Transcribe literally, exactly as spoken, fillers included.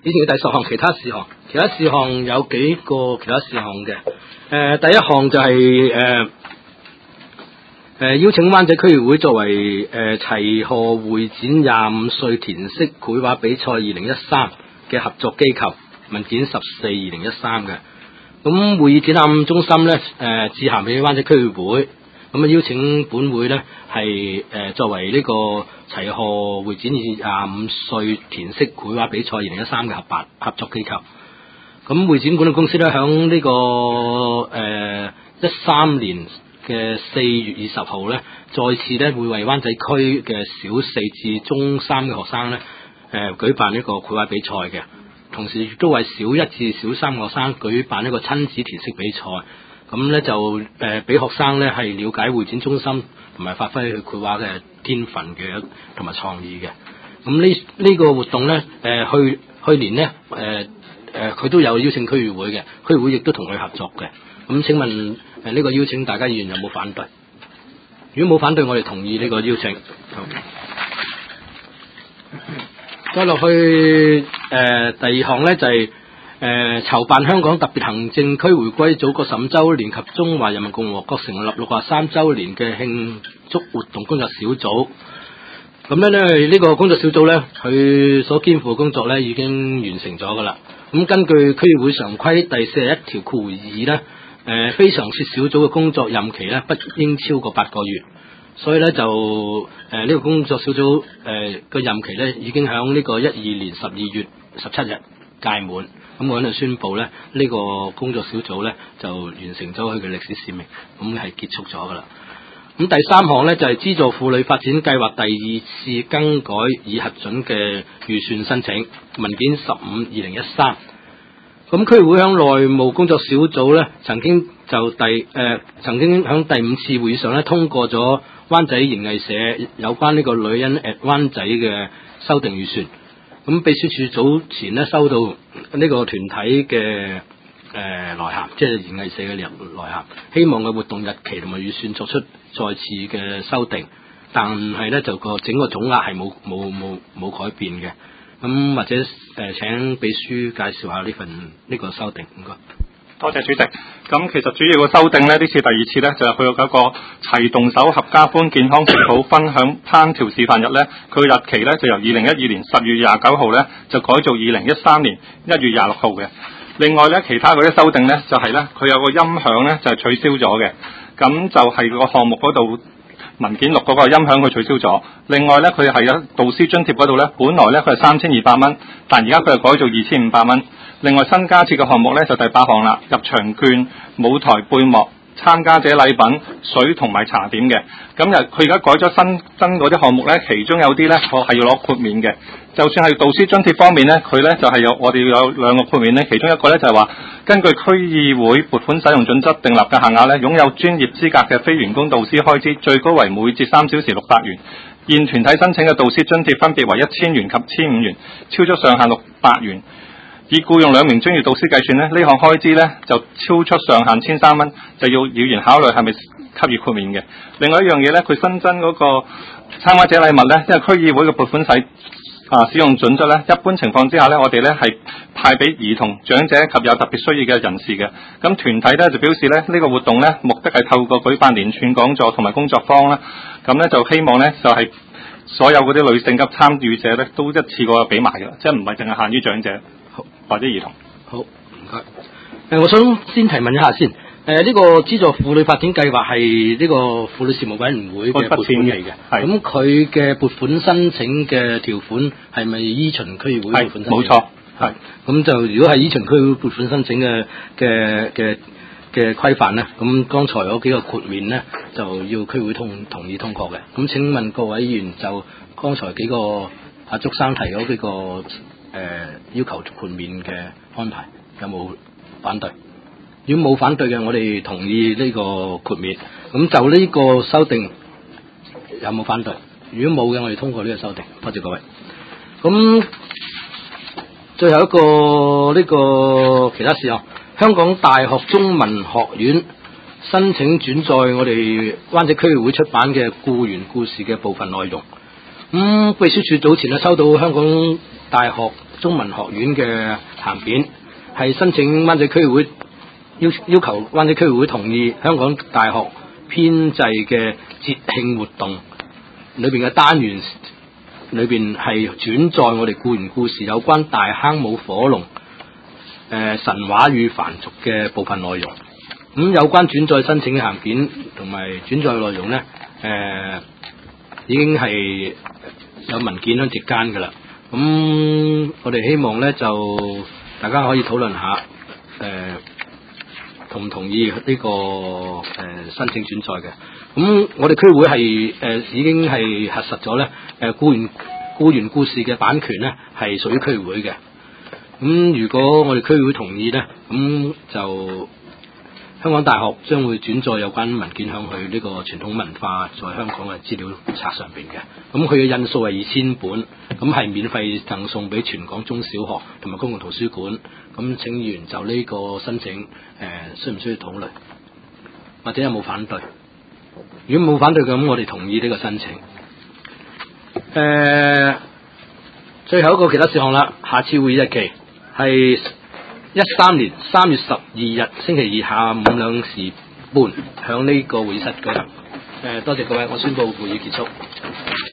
議程嘅第十項其他事項，其他事項有幾個其他事項嘅。誒、呃，第一項就係誒誒邀請灣仔區議會作為誒齊賀會展廿五歲填色繪畫比賽二零一三嘅合作機構，文件十四二零一三嘅。咁會議展覽中心咧，誒、呃、致函俾灣仔區議會，咁啊邀請本會咧係誒作為呢個齊賀會展廿五歲填色繪畫比賽二零一三嘅合辦合作機構。咁會展管理公司咧響呢個誒一三年嘅四月二十號咧，再次咧會為灣仔區嘅小四至中三嘅學生咧誒、呃、舉辦呢個繪畫比賽嘅。同時亦都為小一至小三學生舉辦一個親子填色比賽，咁咧就誒俾、呃、學生咧係了解會展中心同埋發揮佢繪畫嘅天分嘅同埋創意嘅。咁呢呢個活動咧誒、呃、去去年咧誒誒佢都有邀請區議會嘅，區議會亦都同佢合作嘅。咁請問誒呢、呃這個邀請大家議員有冇反對？如果冇反對，我哋同意呢個邀請。好，再落去誒、呃、第二項咧就係誒籌辦香港特別行政區回歸祖國十五週年及中華人民共和國成立六十三週年嘅慶祝活動工作小組。咁咧咧呢個工作小組咧，佢所肩負嘅工作咧已經完成咗噶啦。咁根據區議會常規第四十一條括弧二咧，誒非常設小組嘅工作任期咧不應超過八個月。所以咧就誒呢、呃這個工作小組誒嘅任期咧已經響呢個一二年十二月十七日屆滿，咁我喺度宣布咧呢、這個工作小組咧就完成咗佢嘅歷史使命，咁係結束咗噶啦。咁第三項咧就係、是、資助婦女發展計劃第二次更改已核准嘅預算申請，文件十五二零一三。咁區議會響內務工作小組咧曾經就第誒、呃、曾經響第五次會議上咧通過咗灣仔園藝社有關呢個女人 at 灣仔嘅修訂預算。咁秘書處早前咧收到呢個團體嘅誒、呃、來函，即係園藝社嘅來函，希望嘅活動日期同埋預算作出再次嘅修訂，但係咧就個整個總額係冇冇冇冇改變嘅。咁或者誒、呃、請秘書介紹下呢份呢、這個修訂，唔該。 多謝主席。咁其實主要嘅修訂呢，呢次第二次呢，就係佢有一個齊動手合家歡健康食譜分享烹調示範日呢，佢嘅日期呢，就由二零一二年十月廿九號呢，就改做二零一三年一月廿六號嘅。另外呢，其他嗰啲修訂呢，就係、是、呢，佢有個音響呢，就係、是、取消咗嘅，咁就係個項目嗰度文件錄嗰個音響佢取消咗。另外呢，佢係有導師津貼嗰度呢，本來呢，佢係三千二百蚊，但而家佢係改做二千五百蚊。另外新加設嘅項目呢，就第八項啦，入場券、舞台背幕、參加者禮品、水同埋茶點嘅。咁又佢而家改咗新增嗰啲項目呢，其中有啲呢，我係要攞豁免嘅。就算係導師津貼方面呢，佢呢就係、是、有我哋有兩個豁免呢，其中一個呢，就係、是、話根據區議會撥款使用準則訂立嘅限額呢，擁有專業資格嘅非員工導師開支最高為每節三小時六百元。現團體申請嘅導師津貼分別為一千元及千五元，超出上限六百元。以僱用兩名專業導師計算呢，呢項開支呢就超出上限千三蚊，就要議員考慮係咪給予豁免嘅。另外一樣嘢呢，佢新增嗰個參加者禮物呢，因為區議會嘅撥款使啊使用準則呢，一般情況之下呢，我哋呢係派俾兒童、長者及有特別需要嘅人士嘅。咁團體呢就表示呢，呢、呢個活動呢目的係透過舉辦連串講座同埋工作坊啦，咁呢就希望呢就係、是、所有嗰啲女性及參與者呢都一次過俾埋嘅，即係唔係淨係限於長者或者兒童。 好，唔該。誒，我想先提問一下先。誒、呃，呢、這個資助婦女發展計劃係呢個婦女事務委員會嘅撥款嚟嘅。係。咁佢嘅撥款申請嘅條款係咪依循區議會撥款申請？冇錯。係。咁就如果係依循區議會撥款申請嘅嘅嘅嘅規範咧，咁剛才嗰幾個豁免咧，就要區會通同意通過嘅。咁請問各位議員就剛才幾個阿祝生提嗰幾個誒、呃、要求豁免嘅安排，有冇反對？如果冇反對嘅，我哋同意呢個豁免。咁就呢個修訂有冇反對？如果冇嘅，我哋通過呢個修訂。多謝各位。咁最後一個呢、這個其他事項，香港大學中文學院申請轉載我哋灣仔區議會出版嘅《僱員故事》嘅部分內容。咁秘書處早前咧收到香港大學中文學院嘅函件，係申請灣仔區議會要要求灣仔區議會同意香港大學編製嘅節慶活動裏邊嘅單元裏邊係轉載我哋故園故事有關大坑舞火龍誒、呃、神話與凡俗嘅部分內容。咁、嗯、有關轉載申請嘅函件同埋轉載內容咧，誒、呃、已經係有文件喺席間噶啦。咁、嗯、我哋希望咧就大家可以討論下，誒、呃、同唔同意呢、這個誒、呃、申請轉載嘅。咁、嗯、我哋區會係誒、呃、已經係核實咗咧，誒故園故園故事嘅版權咧係屬於區會嘅。咁、嗯、如果我哋區會同意咧，咁、嗯、就香港大學將會轉載有關文件向去呢個傳統文化在香港嘅資料冊上邊嘅。咁佢嘅印數係二千本，咁係免費贈送俾全港中小學同埋公共圖書館。咁請議員就呢個申請，誒、呃、需唔需要討論，或者有冇反對？如果冇反對嘅，咁我哋同意呢個申請。誒、呃，最後一個其他事項啦，下次會議日期係一三年三月十二日星期二下午兩時半，響呢個會議室舉行。誒、呃，多謝各位，我宣布會議結束。